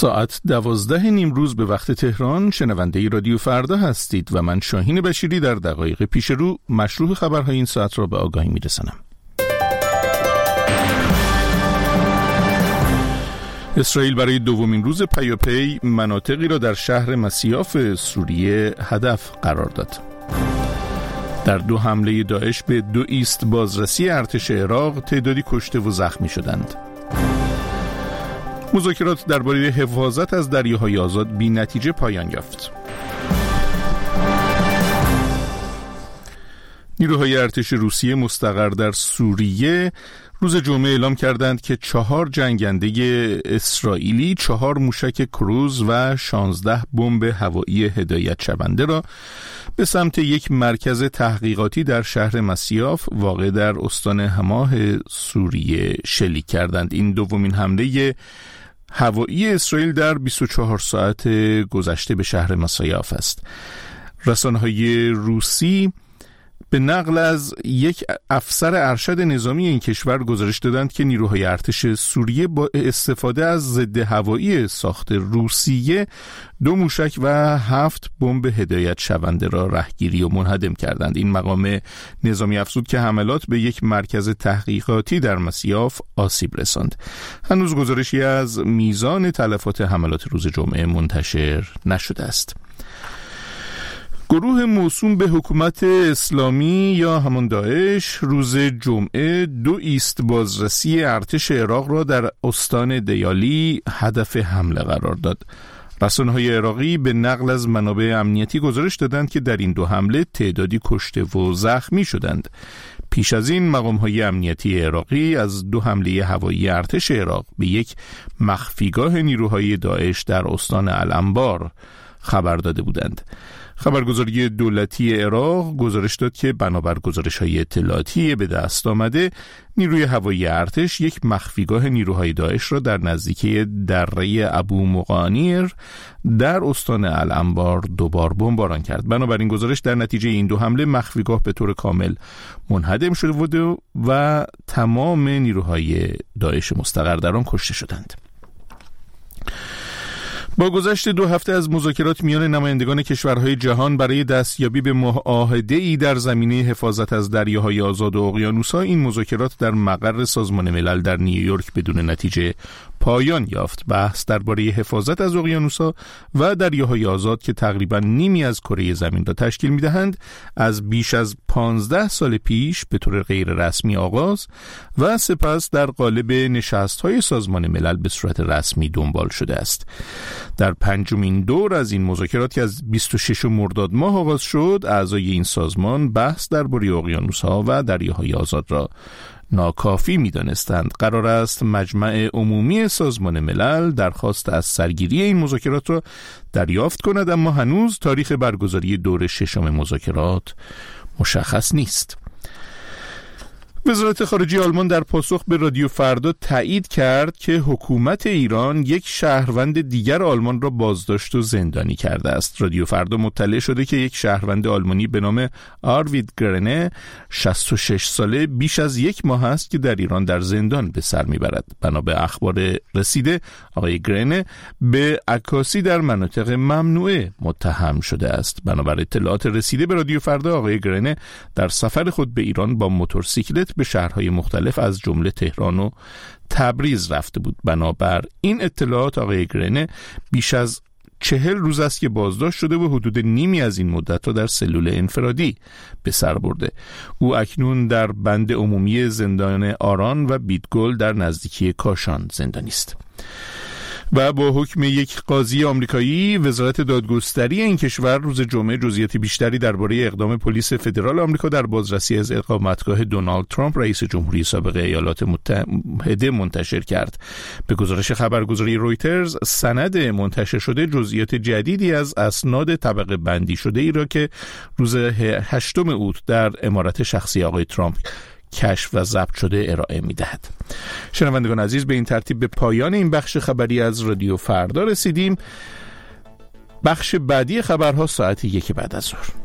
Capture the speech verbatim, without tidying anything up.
ساعت دوازده نیمروز به وقت تهران شنونده رادیو فردا هستید و من شاهین بشیری در دقایق پیش رو مشروع خبرهای این ساعت را به آگاهی میرسانم. اسرائیل برای دومین روز پیاپی مناطقی را در شهر مسیاف سوریه هدف قرار داد. در دو حمله داعش به دو ایست بازرسی ارتش عراق تعدادی کشته و زخمی شدند. مذاکرات درباره حفاظت از دریاهای آزاد بی نتیجه پایان یافت. نیروهای ارتش روسیه مستقر در سوریه روز جمعه اعلام کردند که چهار جنگنده اسرائیلی، چهار موشک کروز و شانزده بمب هوایی هدایت شونده را به سمت یک مرکز تحقیقاتی در شهر مسیاف واقع در استان حماه سوریه شلیک کردند. این دومین حمله هوایی اسرائیل در بیست و چهار ساعت گذشته به شهر مسیاف است. رسانه‌های روسی به نقل از یک افسر ارشد نظامی این کشور گزارش دادند که نیروهای ارتش سوریه با استفاده از ضد هوایی ساخت روسیه دو موشک و هفت بمب هدایت شونده را رهگیری و منهدم کردند. این مقام نظامی افزود که حملات به یک مرکز تحقیقاتی در مسیاف آسیب رساند. هنوز گزارشی از میزان تلفات حملات روز جمعه منتشر نشده است. گروه موسوم به حکومت اسلامی یا همان داعش روز جمعه دو ایست بازرسی ارتش عراق را در استان دیالی هدف حمله قرار داد. رسانه‌های عراقی به نقل از منابع امنیتی گزارش دادند که در این دو حمله تعدادی کشته و زخمی شدند. پیش از این مقام‌های امنیتی عراقی از دو حمله هوایی ارتش عراق به یک مخفیگاه نیروهای داعش در استان الانبار خبر داده بودند. خبرگزاری دولتی عراق گزارش داد که بنابر گزارش‌های اطلاعاتی به دست آمده نیروی هوایی ارتش یک مخفیگاه نیروهای داعش را در نزدیکی دره ابو مقانیر در استان الانبار دوبار بمباران کرد. بنابراین گزارش در نتیجه این دو حمله مخفیگاه به طور کامل منهدم شده بود و تمام نیروهای داعش مستقر در آن کشته شدند. با گذشت دو هفته از مذاکرات میان نمایندگان کشورهای جهان برای دستیابی به معاهده‌ای در زمینه حفاظت از دریاهای آزاد و اقیانوس‌ها، این مذاکرات در مقر سازمان ملل در نیویورک بدون نتیجه پایان یافت. بحث درباره حفاظت از اقیانوس‌ها و دریاهای آزاد که تقریباً نیمی از کره زمین را تشکیل می‌دهند، از بیش از پانزده سال پیش به طور غیر رسمی آغاز و سپس در قالب نشست‌های سازمان ملل به صورت رسمی دنبال شده است. در پنجمین دور از این مذاکرات که از بیست و ششم مرداد ماه آغاز شد، اعضای این سازمان بحث درباره اقیانوس‌ها و دریاهای آزاد را ناکافی می‌دانستند. قرار است مجمع عمومی سازمان ملل درخواست از سرگیری این مذاکرات را دریافت کند، اما هنوز تاریخ برگزاری دور ششم مذاکرات مشخص نیست. وزارت خارجه آلمان در پاسخ به رادیو فردا تایید کرد که حکومت ایران یک شهروند دیگر آلمان را بازداشت و زندانی کرده است. رادیو فردا مطلع شده که یک شهروند آلمانی به نام آروید گرنه، شصت و شش ساله، بیش از یک ماه است که در ایران در زندان به سر میبرد. بنا به اخبار رسیده، آقای گرنه به عکاسی در مناطق ممنوعه متهم شده است. بنابر اطلاعات رسیده به رادیو فردا، آقای گرنه در سفر خود به ایران با موتورسیکلت به شهرهای مختلف از جمله تهران و تبریز رفته بود. بنابر این اطلاعات، آقای گرنه بیش از چهل روز است که بازداشت شده و حدود نیمی از این مدت را در سلول انفرادی به سر برده. او اکنون در بند عمومی زندان آران و بیدگل در نزدیکی کاشان زندانی است. و با حکم یک قاضی آمریکایی، وزارت دادگستری این کشور روز جمعه جزئیات بیشتری درباره اقدام پلیس فدرال آمریکا در بازرسی از اقامتگاه دونالد ترامپ رئیس جمهوری سابق ایالات متحده منتشر کرد. به گزارش خبرگزاری رویترز، سند منتشر شده جزئیات جدیدی از اسناد طبقه بندی شده ای را که روز هشتم اوت در عمارت شخصی آقای ترامپ کشف و ضبط شده ارائه می‌دهد. شنوندگان عزیز، به این ترتیب به پایان این بخش خبری از رادیو فردا رسیدیم. بخش بعدی خبرها ساعت یک بعد از ظهر.